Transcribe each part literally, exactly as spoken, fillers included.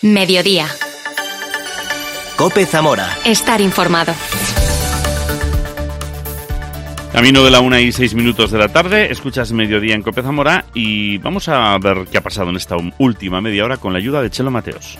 Mediodía. COPE Zamora. Estar informado. Camino de la una y seis minutos de la tarde, escuchas Mediodía en COPE Zamora y vamos a ver qué ha pasado en esta última media hora con la ayuda de Chelo Mateos.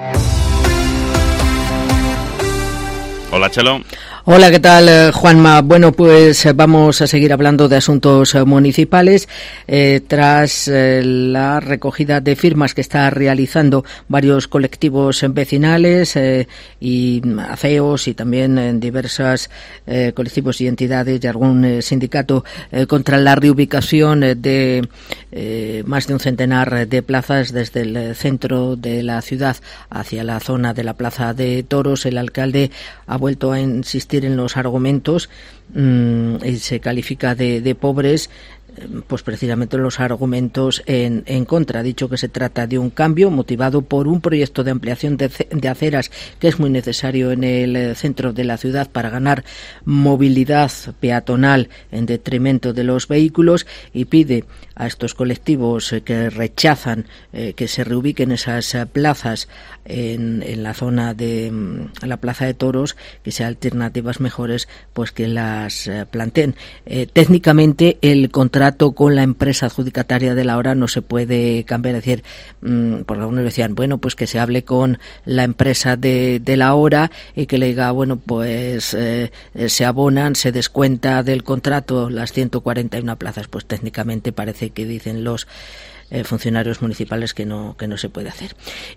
Hola, Chelo. Hola, ¿qué tal, Juanma? Bueno, pues vamos a seguir hablando de asuntos municipales eh, tras eh, la recogida de firmas que está realizando varios colectivos vecinales eh, y A C E Os y también en diversos eh, colectivos y entidades y algún eh, sindicato eh, contra la reubicación eh, de eh, más de un centenar de plazas desde el centro de la ciudad hacia la zona de la Plaza de Toros. El alcalde ha vuelto a insistir en los argumentos mmm, y se califica de, de pobres pues precisamente los argumentos en, en contra. Ha dicho que se trata de un cambio motivado por un proyecto de ampliación de, de aceras que es muy necesario en el centro de la ciudad para ganar movilidad peatonal en detrimento de los vehículos, y pide a estos colectivos eh, que rechazan eh, que se reubiquen esas eh, plazas en, en la zona de en la Plaza de Toros, que sean alternativas mejores, pues que las eh, planteen. Eh, técnicamente el contrato con la empresa adjudicataria de la hora no se puede cambiar, es decir, mmm, porque algunos decían, bueno, pues que se hable con la empresa de, de la hora y que le diga, bueno, pues eh, se abonan, se descuenta del contrato las ciento cuarenta y una plazas. Pues técnicamente parece que dicen los Eh, funcionarios municipales que no que no se puede hacer.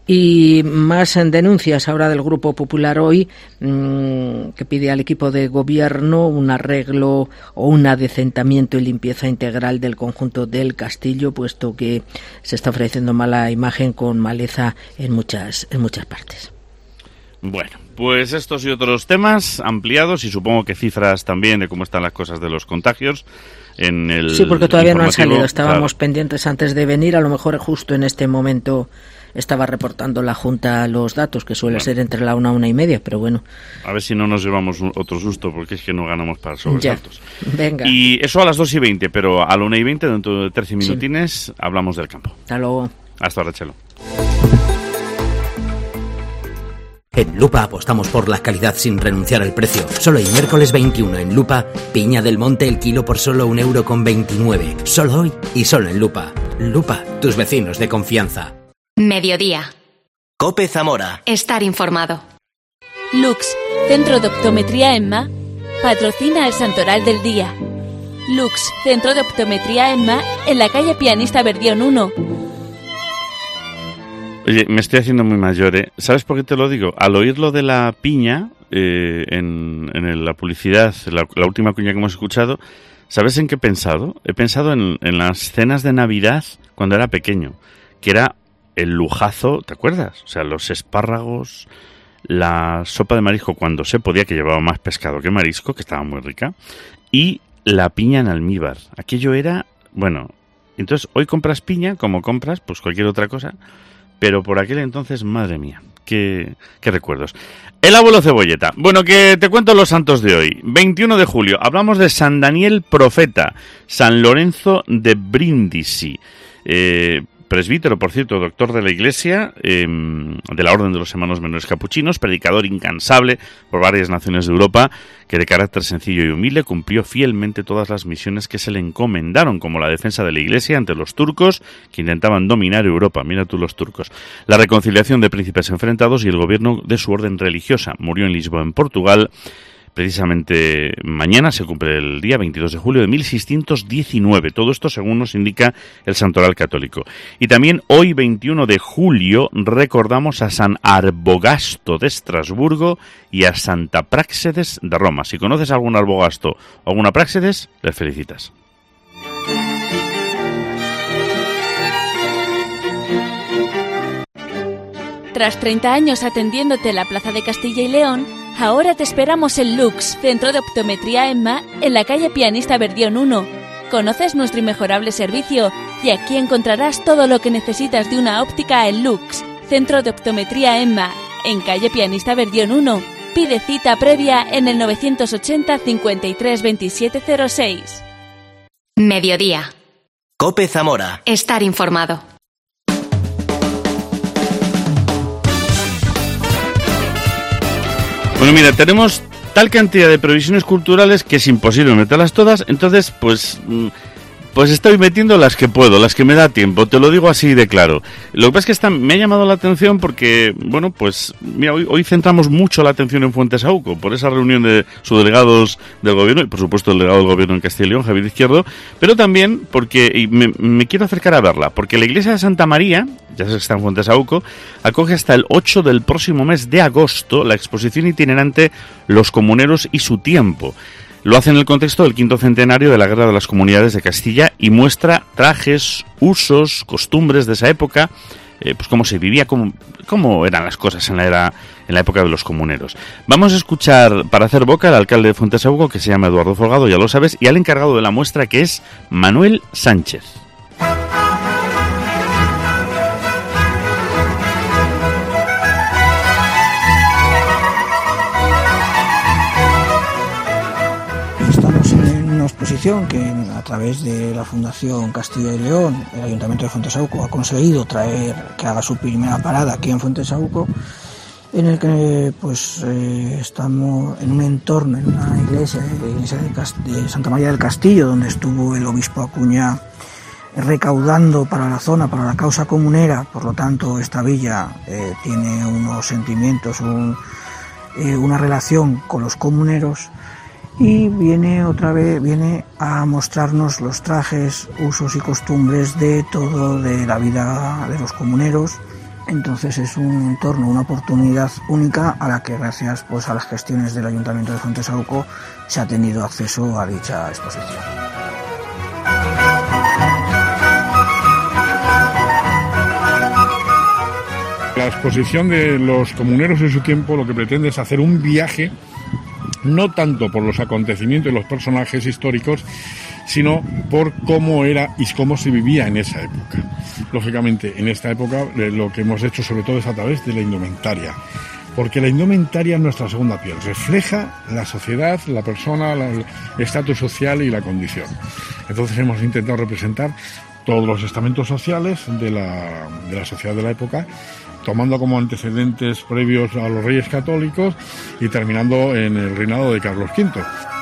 Y más en denuncias ahora del Grupo Popular hoy, mmm, que pide al equipo de gobierno un arreglo o un adecentamiento y limpieza integral del conjunto del castillo, puesto que se está ofreciendo mala imagen con maleza en muchas en muchas partes. Bueno, pues estos y otros temas ampliados y supongo que cifras también de cómo están las cosas de los contagios en el Sí, porque todavía no han salido, estábamos claro. pendientes antes de venir, a lo mejor justo en este momento estaba reportando la Junta los datos, que suele bueno. ser entre la una a una y media, pero bueno. A ver si no nos llevamos otro susto, porque es que no ganamos para sobresaltos. Venga. Y eso a las dos y veinte, pero a la una y veinte, dentro de trece minutines, sí. hablamos del campo. Hasta luego. Hasta ahora, Chelo. En Lupa apostamos por la calidad sin renunciar al precio. Solo el miércoles veintiuno en Lupa, piña del monte el kilo por solo un euro con veintinueve. Solo hoy y solo en Lupa. Lupa, tus vecinos de confianza. Mediodía. COPE Zamora. Estar informado. Lux, Centro de Optometría EMMA, patrocina el Santoral del Día. Lux, Centro de Optometría EMMA, en la calle Pianista Verdión uno. Oye, me estoy haciendo muy mayor, ¿eh? ¿Sabes por qué te lo digo? Al oír lo de la piña, eh, en, en la publicidad, la, la última cuña que hemos escuchado, ¿sabes en qué he pensado? He pensado en, en las cenas de Navidad cuando era pequeño, que era el lujazo, ¿te acuerdas? O sea, los espárragos, la sopa de marisco cuando se podía, que llevaba más pescado que marisco, que estaba muy rica, y la piña en almíbar. Aquello era, bueno, entonces hoy compras piña como compras pues cualquier otra cosa, pero por aquel entonces, madre mía, qué, qué recuerdos. El abuelo Cebolleta. Bueno, que te cuento los santos de hoy. veintiuno de julio, hablamos de San Daniel Profeta, San Lorenzo de Brindisi, eh, presbítero, por cierto, doctor de la Iglesia, eh, de la Orden de los Hermanos Menores Capuchinos, predicador incansable por varias naciones de Europa, que de carácter sencillo y humilde cumplió fielmente todas las misiones que se le encomendaron, como la defensa de la Iglesia ante los turcos que intentaban dominar Europa. Mira tú los turcos. La reconciliación de príncipes enfrentados y el gobierno de su orden religiosa. Murió en Lisboa, en Portugal. Precisamente mañana se cumple el día veintidós de julio de mil seiscientos diecinueve. Todo esto según nos indica el Santoral Católico. Y también hoy, veintiuno de julio, recordamos a San Arbogasto de Estrasburgo y a Santa Práxedes de Roma. Si conoces a algún Arbogasto o alguna Práxedes, les felicitas. Tras treinta años atendiéndote en la Plaza de Castilla y León, ahora te esperamos en Lux, Centro de Optometría EMMA, en la calle Pianista Verdión uno. Conoces nuestro inmejorable servicio y aquí encontrarás todo lo que necesitas de una óptica en Lux, Centro de Optometría EMMA, en calle Pianista Verdión uno. Pide cita previa en el novecientos ochenta cincuenta y tres veintisiete cero seis. Mediodía. COPE Zamora. Estar informado. Bueno, mira, tenemos tal cantidad de previsiones culturales que es imposible meterlas todas, entonces, pues... Pues estoy metiendo las que puedo, las que me da tiempo, te lo digo así de claro. Lo que pasa es que esta me ha llamado la atención porque, bueno, pues mira, hoy, hoy centramos mucho la atención en Fuentesauco, por esa reunión de subdelegados del gobierno, y por supuesto el delegado del gobierno en Castilla y León, Javier Izquierdo, pero también porque, y me, me quiero acercar a verla, porque la iglesia de Santa María, ya sabes que está en Fuentesauco, acoge hasta el ocho del próximo mes de agosto la exposición itinerante Los Comuneros y su tiempo. Lo hace en el contexto del quinto centenario de la Guerra de las Comunidades de Castilla y muestra trajes, usos, costumbres de esa época, eh, pues cómo se vivía, cómo, cómo eran las cosas en la era, en la época de los comuneros. Vamos a escuchar, para hacer boca, al alcalde de Fuentesauco, que se llama Eduardo Folgado, ya lo sabes, y al encargado de la muestra, que es Manuel Sánchez. Exposición que a través de la Fundación Castilla y León, el Ayuntamiento de Fuentesauco ha conseguido traer, que haga su primera parada aquí en Fuentesauco, en el que pues eh, estamos en un entorno, en una iglesia, la iglesia de, Cast- de Santa María del Castillo, donde estuvo el obispo Acuña recaudando para la zona, para la causa comunera. Por lo tanto, esta villa eh, tiene unos sentimientos, un, eh, una relación con los comuneros. Y viene otra vez, viene a mostrarnos los trajes, usos y costumbres de todo, de la vida de los comuneros. Entonces es un entorno, una oportunidad única a la que, gracias pues a las gestiones del Ayuntamiento de Fuentesauco, se ha tenido acceso a dicha exposición. La exposición de los comuneros en su tiempo lo que pretende es hacer un viaje no tanto por los acontecimientos y los personajes históricos, sino por cómo era y cómo se vivía en esa época. Lógicamente, en esta época lo que hemos hecho sobre todo es a través de la indumentaria, porque la indumentaria es nuestra segunda piel, refleja la sociedad, la persona, la, el estatus social y la condición. Entonces hemos intentado representar todos los estamentos sociales de la, de la sociedad de la época, tomando como antecedentes previos a los reyes católicos y terminando en el reinado de Carlos quinto.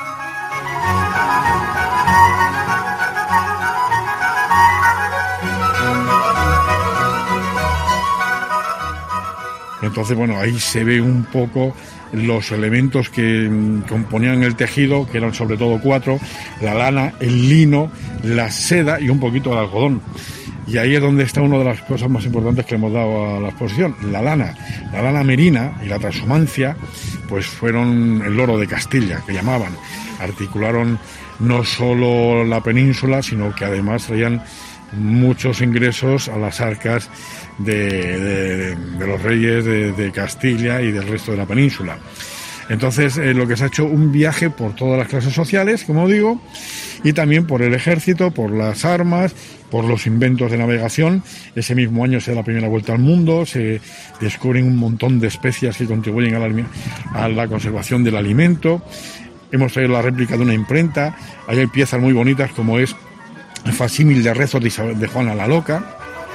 Entonces, bueno, ahí se ve un poco los elementos que componían el tejido, que eran sobre todo cuatro: la lana, el lino, la seda y un poquito de algodón. Y ahí es donde está una de las cosas más importantes que hemos dado a la exposición, la lana. La lana merina y la transhumancia, pues fueron el oro de Castilla, que llamaban. Articularon no solo la península, sino que además traían muchos ingresos a las arcas de, de, de los reyes de, de Castilla y del resto de la península. Entonces, eh, lo que se ha hecho un viaje por todas las clases sociales, como digo, y también por el ejército, por las armas, por los inventos de navegación. Ese mismo año se da la primera vuelta al mundo, se descubren un montón de especias que contribuyen a la, a la conservación del alimento. Hemos traído la réplica de una imprenta, hay piezas muy bonitas como es el facsímil de rezos de, Isabel, de Juana la Loca.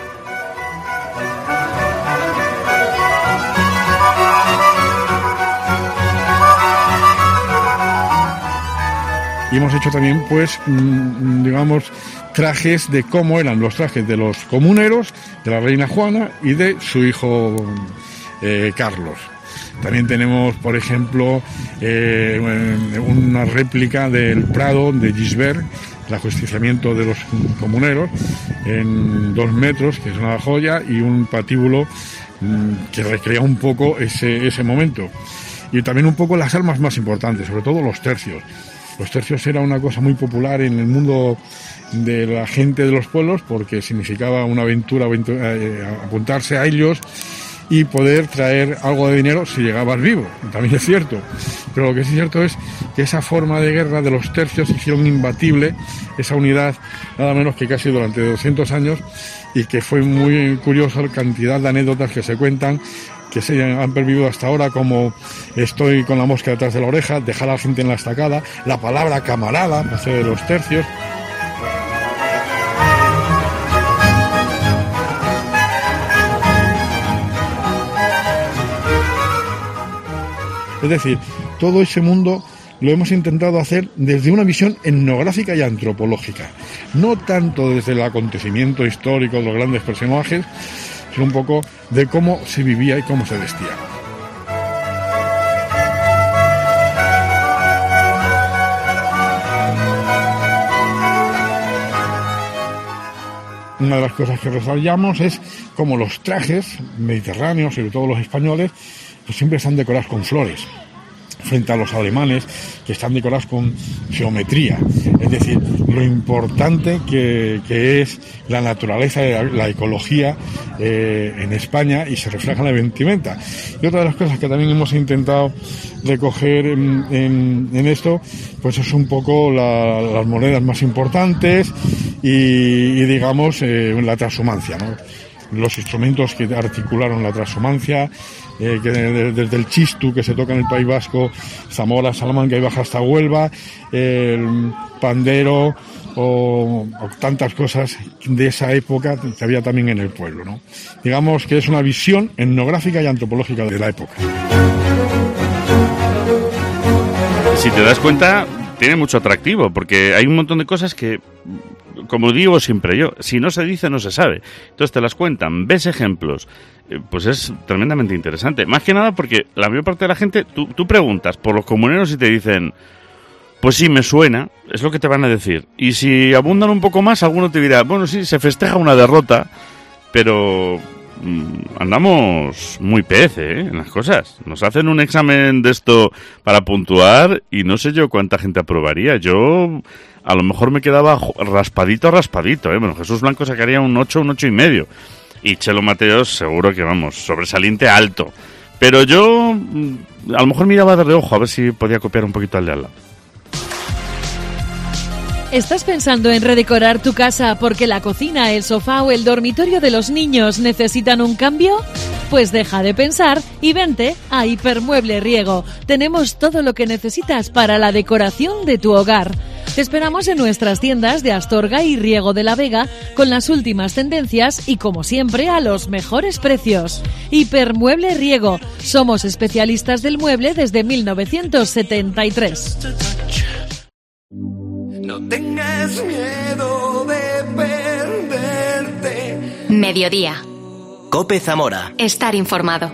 Y hemos hecho también, pues, digamos, trajes de cómo eran los trajes de los comuneros, de la reina Juana y de su hijo eh, Carlos. También tenemos, por ejemplo, eh, una réplica del Prado de Gisbert, el ajusticiamiento de los comuneros, en dos metros, que es una joya, y un patíbulo mmm, que recrea un poco ese, ese momento. Y también un poco las armas más importantes, sobre todo los tercios. Los tercios era una cosa muy popular en el mundo de la gente de los pueblos porque significaba una aventura, aventura eh, apuntarse a ellos y poder traer algo de dinero si llegabas vivo. También es cierto. Pero lo que sí es cierto es que esa forma de guerra de los tercios hicieron imbatible esa unidad, nada menos que casi durante doscientos años, y que fue muy curiosa la cantidad de anécdotas que se cuentan, que se han pervivido hasta ahora, como estoy con la mosca detrás de la oreja, dejar a la gente en la estacada, la palabra camarada, paseo de los tercios. Es decir, todo ese mundo lo hemos intentado hacer desde una visión etnográfica y antropológica, no tanto desde el acontecimiento histórico de los grandes personajes, sino un poco de cómo se vivía y cómo se vestía. Una de las cosas que resaltamos es cómo los trajes mediterráneos, sobre todo los españoles, pues siempre están decorados con flores, frente a los alemanes, que están decorados con geometría. Es decir, lo importante que, que es la naturaleza y la, la ecología eh, en España, y se refleja en la vestimenta. Y otra de las cosas que también hemos intentado recoger en, en, en esto, pues es un poco la, las monedas más importantes y, y digamos, eh, la transhumancia, ¿no? Los instrumentos que articularon la transhumancia, eh, que de, desde el chistu que se toca en el País Vasco, Zamora, Salamanca y baja hasta Huelva, eh, el pandero o, o tantas cosas de esa época que había también en el pueblo, ¿no? Digamos que es una visión etnográfica y antropológica de la época. Si te das cuenta, tiene mucho atractivo, porque hay un montón de cosas que, como digo siempre yo, si no se dice no se sabe. Entonces te las cuentan, ves ejemplos, eh, pues es tremendamente interesante. Más que nada porque la mayor parte de la gente, tú, tú preguntas por los comuneros y te dicen, pues sí, me suena, es lo que te van a decir. Y si abundan un poco más, alguno te dirá, bueno, sí, se festeja una derrota, pero mmm, andamos muy pez, ¿eh? En las cosas. Nos hacen un examen de esto para puntuar y no sé yo cuánta gente aprobaría. Yo a lo mejor me quedaba raspadito, raspadito, ¿eh? Bueno, Jesús Blanco sacaría un ocho, un ocho y medio. Y Chelo Mateos seguro que, vamos, sobresaliente alto. Pero yo a lo mejor miraba de reojo a ver si podía copiar un poquito al de al lado. ¿Estás pensando en redecorar tu casa porque la cocina, el sofá o el dormitorio de los niños necesitan un cambio? Pues deja de pensar y vente a Hipermueble Riego. Tenemos todo lo que necesitas para la decoración de tu hogar. Te esperamos en nuestras tiendas de Astorga y Riego de la Vega con las últimas tendencias y, como siempre, a los mejores precios. Hipermueble Riego. Somos especialistas del mueble desde mil novecientos setenta y tres. No tengas miedo de perderte. Mediodía. COPE Zamora. Estar informado.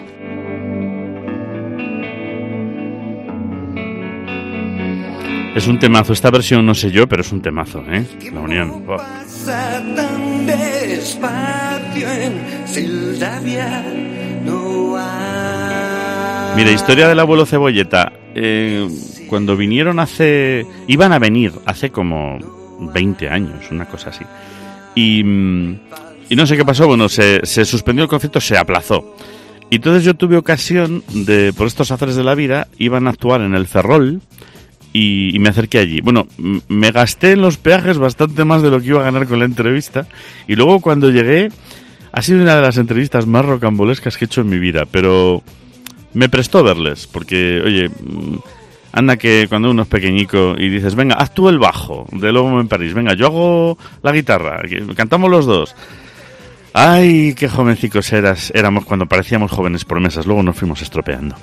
Es un temazo, esta versión no sé yo, pero es un temazo, ¿eh? La Unión. Oh. Pasa tan despacio en Sildavia, no hay... Mira, historia del abuelo Cebolleta. Eh, cuando vinieron hace... Iban a venir hace como veinte años, una cosa así. Y, y no sé qué pasó, bueno, se, se suspendió el concierto, se aplazó. Y entonces yo tuve ocasión de, por estos azares de la vida, iban a actuar en el Ferrol y, y me acerqué allí. Bueno, m- me gasté en los peajes bastante más de lo que iba a ganar con la entrevista. Y luego cuando llegué, ha sido una de las entrevistas más rocambolescas que he hecho en mi vida, pero... Me prestó verles, porque, oye, anda que cuando uno es pequeñico y dices, venga, haz tú el bajo de Lobo en París, venga, yo hago la guitarra, cantamos los dos. Ay, qué jovencicos eras, éramos cuando parecíamos jóvenes promesas, luego nos fuimos estropeando.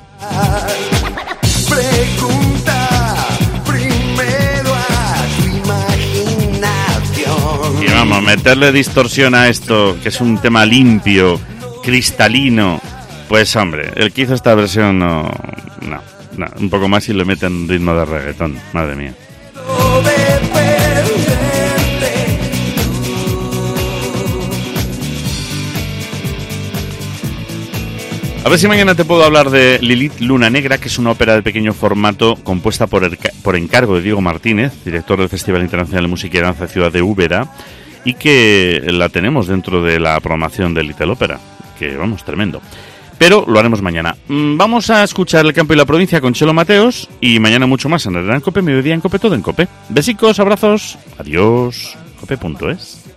Pregunta primero a tu imaginación. Y vamos, meterle distorsión a esto, que es un tema limpio, cristalino. Pues hombre, el que hizo esta versión no, no, no, un poco más y le meten ritmo de reggaetón, madre mía. A ver si mañana te puedo hablar de Lilith Luna Negra, que es una ópera de pequeño formato compuesta por, el, por encargo de Diego Martínez, director del Festival Internacional de Música y Danza Ciudad de Úbeda, y que la tenemos dentro de la programación de Little Ópera, que vamos, tremendo. Pero lo haremos mañana. Vamos a escuchar El Campo y la Provincia con Chelo Mateos y mañana mucho más en el Gran Cope, mediodía en Cope, todo en Cope. Besicos, abrazos, adiós, cope punto es.